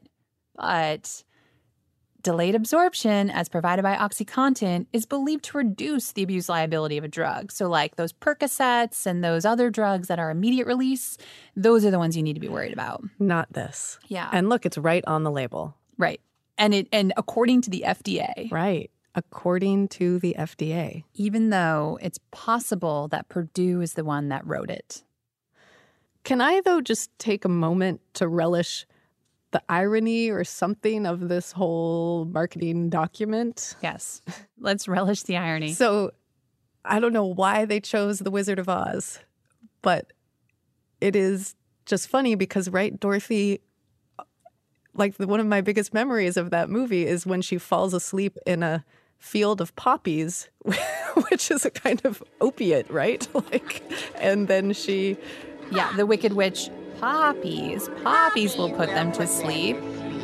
S11: delayed absorption, as provided by OxyContin, is believed to reduce the abuse liability of a drug. So like those Percocets and those other drugs that are immediate release, those are the ones you need to be worried about.
S2: Not this.
S11: Yeah.
S2: And look, it's right on the label.
S11: Right. And according to the FDA.
S2: Right. According to the FDA.
S11: Even though it's possible that Purdue is the one that wrote it.
S2: Can I, though, just take a moment to relish the irony or something of this whole marketing document?
S11: Yes. Let's relish the irony.
S2: So I don't know why they chose The Wizard of Oz, but it is just funny because, right, Dorothy, like one of my biggest memories of that movie is when she falls asleep in a field of poppies, which is a kind of opiate, right? And then she...
S11: Yeah, the Wicked Witch, poppies. Poppies will put them to sleep.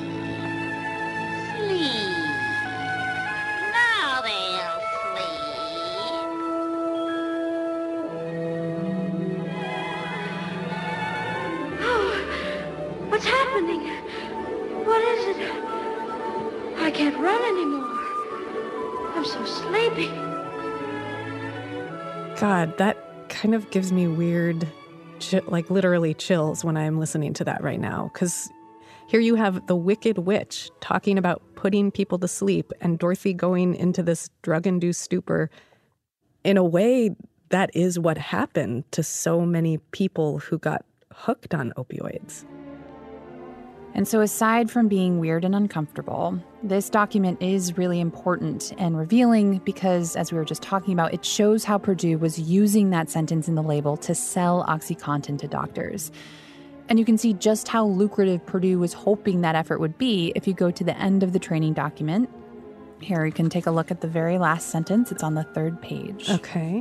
S20: Now they'll sleep. Oh, what's happening? What is it? I can't run anymore. I'm so sleepy.
S2: God, that kind of gives me weird, literally chills when I'm listening to that right now. Because here you have the Wicked Witch talking about putting people to sleep and Dorothy going into this drug-induced stupor. In a way, that is what happened to so many people who got hooked on opioids.
S11: And so aside from being weird and uncomfortable, this document is really important and revealing because, as we were just talking about, it shows how Purdue was using that sentence in the label to sell OxyContin to doctors. And you can see just how lucrative Purdue was hoping that effort would be if you go to the end of the training document. Here, you can take a look at the very last sentence. It's on the 3rd page.
S2: Okay.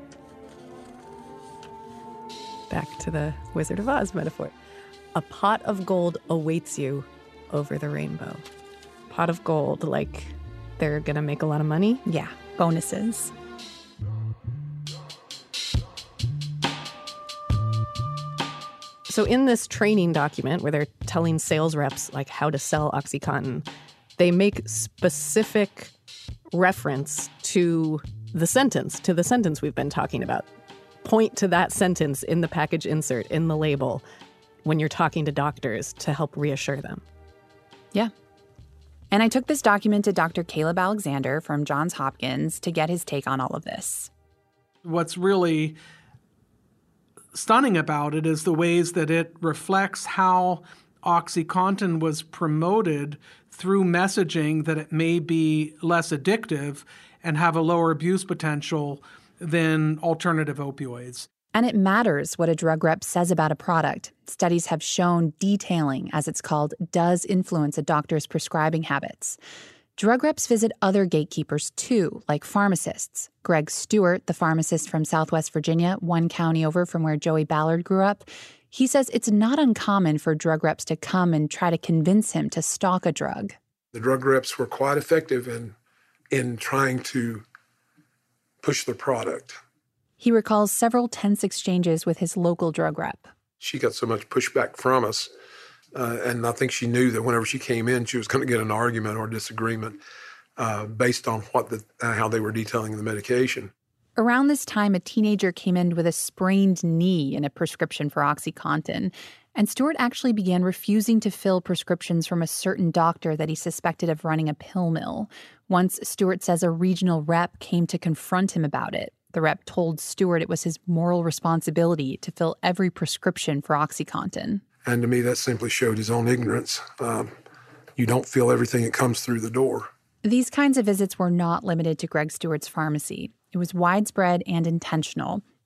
S2: Back to the Wizard of Oz metaphor. A pot of gold awaits you over the rainbow. Pot of gold, like they're going to make a lot of money?
S11: Yeah, bonuses.
S2: So in this training document where they're telling sales reps like how to sell OxyContin, they make specific reference to the sentence we've been talking about. Point to that sentence in the package insert, in the label, when you're talking to doctors to help reassure them.
S11: Yeah. And I took this document to Dr. Caleb Alexander from Johns Hopkins to get his take on all of this.
S15: What's really stunning about it is the ways that it reflects how OxyContin was promoted through messaging that it may be less addictive and have a lower abuse potential than alternative opioids.
S11: And it matters what a drug rep says about a product. Studies have shown detailing, as it's called, does influence a doctor's prescribing habits. Drug reps visit other gatekeepers, too, like pharmacists. Greg Stewart, the pharmacist from Southwest Virginia, one county over from where Joey Ballard grew up, he says it's not uncommon for drug reps to come and try to convince him to stock a drug.
S12: The drug reps were quite effective in trying to push the product.
S11: He recalls several tense exchanges with his local drug rep.
S12: She got so much pushback from us, and I think she knew that whenever she came in, she was going to get an argument or disagreement based on how they were detailing the medication.
S11: Around this time, a teenager came in with a sprained knee and a prescription for OxyContin, and Stewart actually began refusing to fill prescriptions from a certain doctor that he suspected of running a pill mill. Once, Stewart says a regional rep came to confront him about it. The rep told Stewart it was his moral responsibility to fill every prescription for OxyContin.
S12: And to me, that simply showed his own ignorance. You don't fill everything that comes through the door.
S11: These kinds of visits were not limited to Greg Stewart's pharmacy. It was widespread and intentional.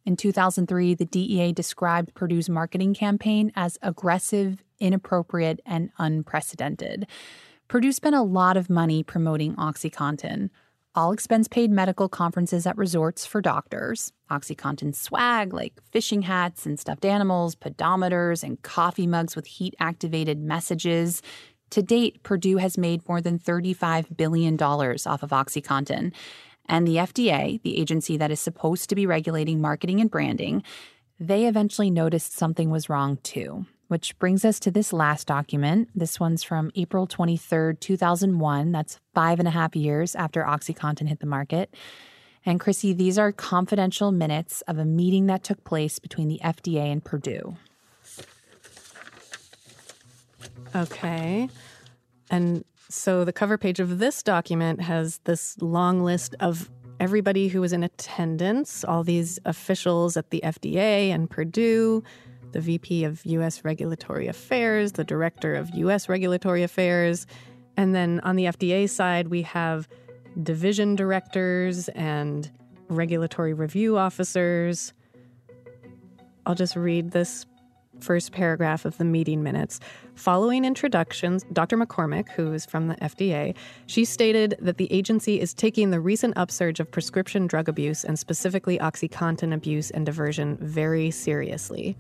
S11: In 2003, the DEA described Purdue's marketing campaign as aggressive, inappropriate, and unprecedented. Purdue spent a lot of money promoting OxyContin. All expense-paid medical conferences at resorts for doctors, OxyContin swag like fishing hats and stuffed animals, pedometers, and coffee mugs with heat-activated messages. To date, Purdue has made more than $35 billion off of OxyContin. And the FDA, the agency that is supposed to be regulating marketing and branding, they eventually noticed something was wrong too. Which brings us to this last document. This one's from April 23rd, 2001. That's 5.5 years after OxyContin hit the market. And Chrissy, these are confidential minutes of a meeting that took place between the FDA and Purdue.
S2: Okay. And so the cover page of this document has this long list of everybody who was in attendance, all these officials at the FDA and Purdue, the VP of U.S. Regulatory Affairs, the Director of U.S. Regulatory Affairs. And then on the FDA side, we have division directors and regulatory review officers. I'll just read this first paragraph of the meeting minutes. Following introductions, Dr. McCormick, who is from the FDA, she stated that the agency is taking the recent upsurge of prescription drug abuse and specifically OxyContin abuse and diversion very seriously.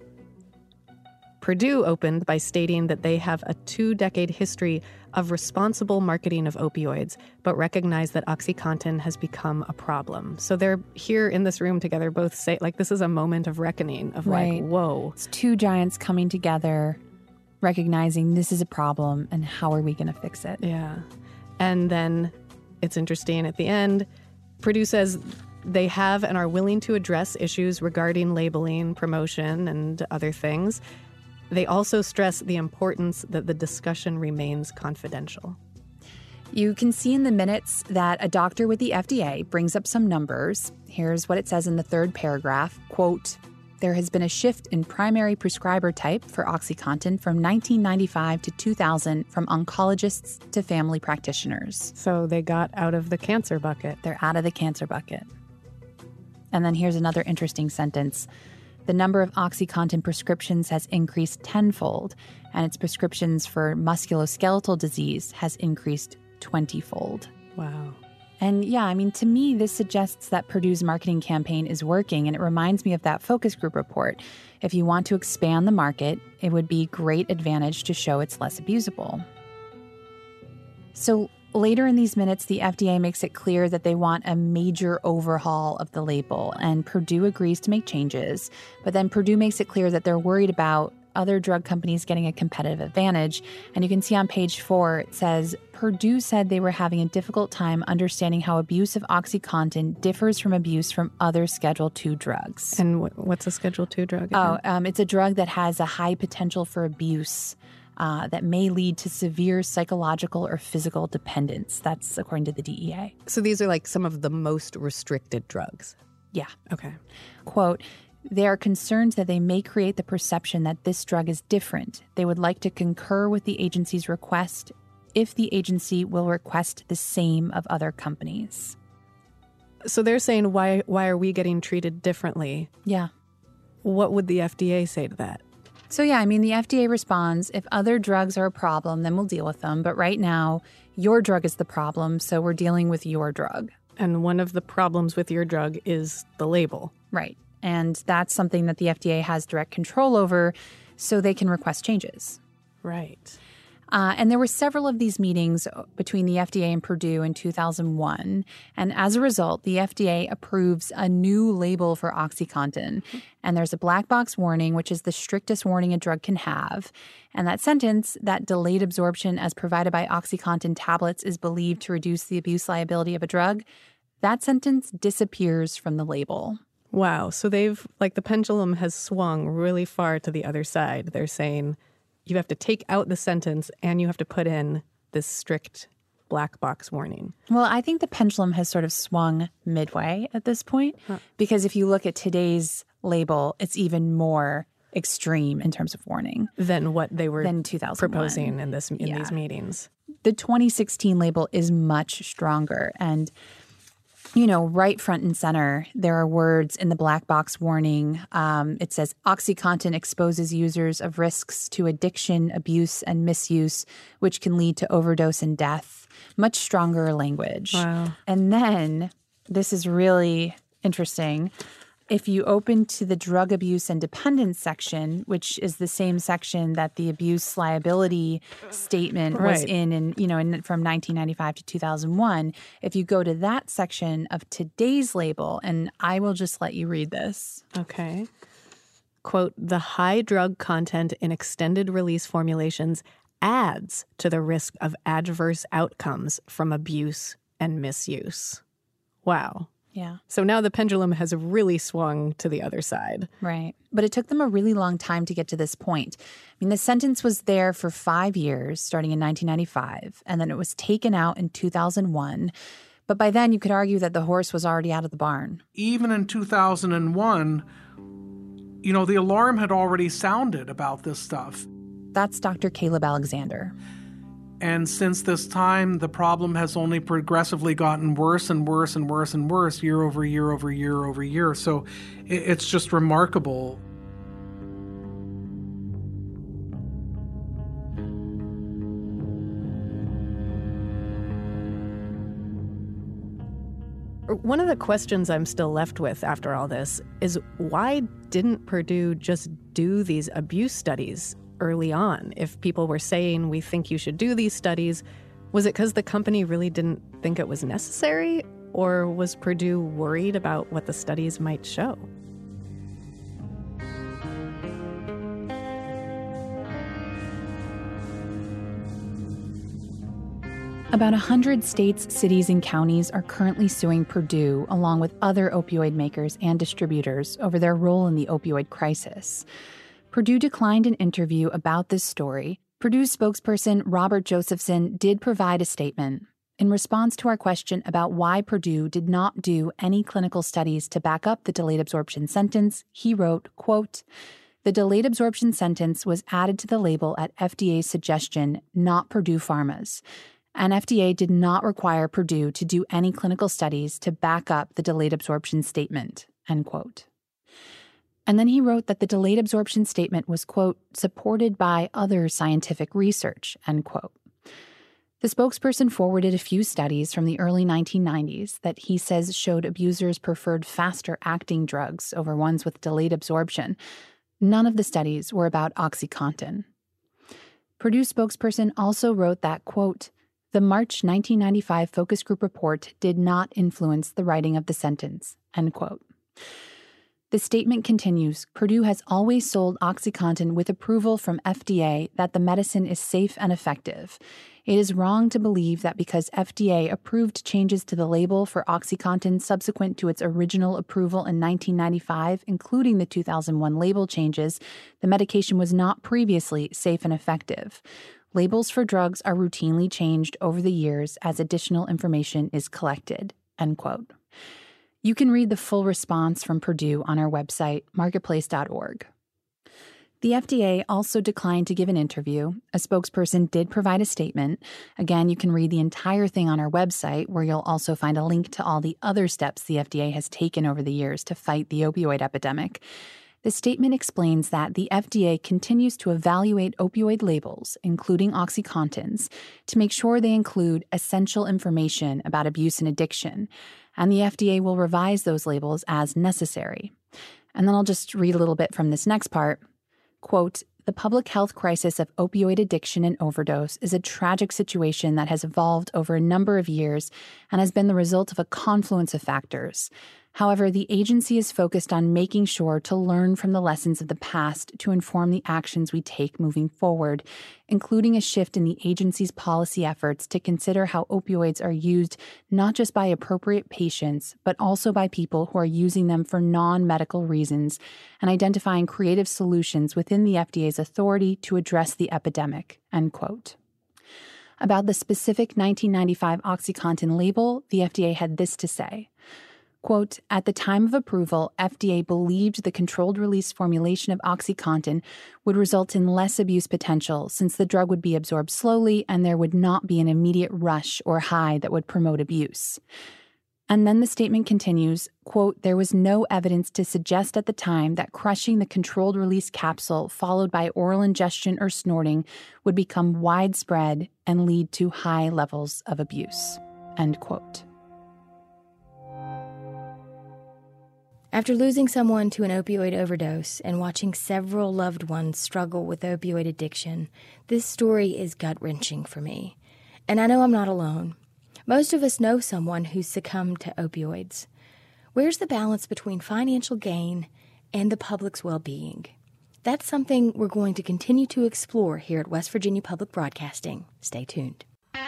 S2: Purdue opened by stating that they have a 2-decade history of responsible marketing of opioids, but recognize that OxyContin has become a problem. So they're here in this room together, both say, like, this is a moment of reckoning, of like, whoa.
S11: It's two giants coming together, recognizing this is a problem, and how are we going to fix it?
S2: Yeah. And then it's interesting at the end, Purdue says they have and are willing to address issues regarding labeling, promotion, and other things. They also stress the importance that the discussion remains confidential.
S11: You can see in the minutes that a doctor with the FDA brings up some numbers. Here's what it says in the third paragraph, quote, "There has been a shift in primary prescriber type for OxyContin from 1995 to 2000 from oncologists to family practitioners."
S2: So they got out of the cancer bucket.
S11: They're out of the cancer bucket. And then here's another interesting sentence. The number of OxyContin prescriptions has increased tenfold, and its prescriptions for musculoskeletal disease has increased 20-fold.
S2: Wow.
S11: And yeah, I mean, to me, this suggests that Purdue's marketing campaign is working, and it reminds me of that focus group report. If you want to expand the market, it would be a great advantage to show it's less abusable. So later in these minutes, the FDA makes it clear that they want a major overhaul of the label, and Purdue agrees to make changes. But then Purdue makes it clear that they're worried about other drug companies getting a competitive advantage. And you can see on page 4, it says, Purdue said they were having a difficult time understanding how abuse of OxyContin differs from abuse from other Schedule II drugs.
S2: And what's a Schedule II drug again?
S11: It's a drug that has a high potential for abuse. That may lead to severe psychological or physical dependence. That's according to the DEA.
S2: So these are like some of the most restricted drugs?
S11: Yeah.
S2: Okay.
S11: Quote, "They are concerned that they may create the perception that this drug is different. They would like to concur with the agency's request if the agency will request the same of other companies."
S2: So they're saying, why are we getting treated differently?
S11: Yeah.
S2: What would the FDA say to that?
S11: So yeah, I mean, the FDA responds, if other drugs are a problem, then we'll deal with them. But right now, your drug is the problem, so we're dealing with your drug.
S2: And one of the problems with your drug is the label.
S11: Right. And that's something that the FDA has direct control over, so they can request changes.
S2: Right.
S11: And there were several of these meetings between the FDA and Purdue in 2001. And as a result, the FDA approves a new label for OxyContin. And there's a black box warning, which is the strictest warning a drug can have. And that sentence, that delayed absorption as provided by OxyContin tablets is believed to reduce the abuse liability of a drug, that sentence disappears from the label.
S2: Wow. So they've, like, the pendulum has swung really far to the other side. They're saying you have to take out the sentence and you have to put in this strict black box warning.
S11: Well, I think the pendulum has sort of swung midway at this point, because if you look at today's label, it's even more extreme in terms of warning
S2: than what they were
S11: proposing
S2: in these meetings.
S11: The 2016 label is much stronger, and right front and center, there are words in the black box warning. It says OxyContin exposes users of risks to addiction, abuse, and misuse, which can lead to overdose and death. Much stronger language.
S2: Wow.
S11: And then, this is really interesting. If you open to the drug abuse and dependence section, which is the same section that the abuse liability statement was in from 1995 to 2001, if you go to that section of today's label, and I will just let you read this.
S2: Okay. Quote, the high drug content in extended release formulations adds to the risk of adverse outcomes from abuse and misuse. Wow.
S11: Yeah.
S2: So now the pendulum has really swung to the other side.
S11: Right. But it took them a really long time to get to this point. I mean, the sentence was there for 5 years, starting in 1995, and then it was taken out in 2001. But by then, you could argue that the horse was already out of the barn.
S15: Even in 2001, the alarm had already sounded about this stuff.
S11: That's Dr. Caleb Alexander.
S15: And since this time, the problem has only progressively gotten worse and worse and worse and worse year over year over year over year. So it's just remarkable.
S2: One of the questions I'm still left with after all this is why didn't Purdue just do these abuse studies early on? If people were saying, we think you should do these studies, was it because the company really didn't think it was necessary? Or was Purdue worried about what the studies might show?
S11: About 100 states, cities, and counties are currently suing Purdue, along with other opioid makers and distributors, over their role in the opioid crisis. Purdue declined an interview about this story. Purdue's spokesperson, Robert Josephson, did provide a statement. In response to our question about why Purdue did not do any clinical studies to back up the delayed absorption sentence, he wrote, quote, the delayed absorption sentence was added to the label at FDA's suggestion, not Purdue Pharma's. And FDA did not require Purdue to do any clinical studies to back up the delayed absorption statement, end quote. And then he wrote that the delayed absorption statement was, quote, supported by other scientific research, end quote. The spokesperson forwarded a few studies from the early 1990s that he says showed abusers preferred faster-acting drugs over ones with delayed absorption. None of the studies were about OxyContin. Purdue spokesperson also wrote that, quote, the March 1995 focus group report did not influence the writing of the sentence, end quote. The statement continues, Purdue has always sold OxyContin with approval from FDA that the medicine is safe and effective. It is wrong to believe that because FDA approved changes to the label for OxyContin subsequent to its original approval in 1995, including the 2001 label changes, the medication was not previously safe and effective. Labels for drugs are routinely changed over the years as additional information is collected, end quote. You can read the full response from Purdue on our website, marketplace.org. The FDA also declined to give an interview. A spokesperson did provide a statement. Again, you can read the entire thing on our website, where you'll also find a link to all the other steps the FDA has taken over the years to fight the opioid epidemic. The statement explains that the FDA continues to evaluate opioid labels, including OxyContin's, to make sure they include essential information about abuse and addiction, and the FDA will revise those labels as necessary. And then I'll just read a little bit from this next part. Quote, the public health crisis of opioid addiction and overdose is a tragic situation that has evolved over a number of years and has been the result of a confluence of factors. However, the agency is focused on making sure to learn from the lessons of the past to inform the actions we take moving forward, including a shift in the agency's policy efforts to consider how opioids are used not just by appropriate patients, but also by people who are using them for non-medical reasons, and identifying creative solutions within the FDA's authority to address the epidemic, end quote. About the specific 1995 OxyContin label, the FDA had this to say. Quote, at the time of approval, FDA believed the controlled release formulation of OxyContin would result in less abuse potential since the drug would be absorbed slowly and there would not be an immediate rush or high that would promote abuse. And then the statement continues, quote, there was no evidence to suggest at the time that crushing the controlled release capsule followed by oral ingestion or snorting would become widespread and lead to high levels of abuse, end quote.
S1: After losing someone to an opioid overdose and watching several loved ones struggle with opioid addiction, this story is gut-wrenching for me. And I know I'm not alone. Most of us know someone who's succumbed to opioids. Where's the balance between financial gain and the public's well-being? That's something we're going to continue to explore here at West Virginia Public Broadcasting. Stay tuned.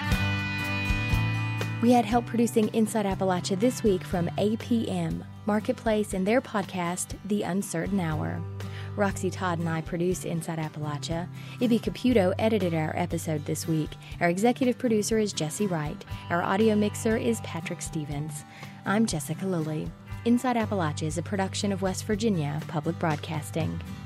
S1: We had help producing Inside Appalachia this week from APM, Marketplace, and their podcast, The Uncertain Hour. Roxy Todd and I produce Inside Appalachia. Ibby Caputo edited our episode this week. Our executive producer is Jesse Wright. Our audio mixer is Patrick Stevens. I'm Jessica Lilly. Inside Appalachia is a production of West Virginia Public Broadcasting.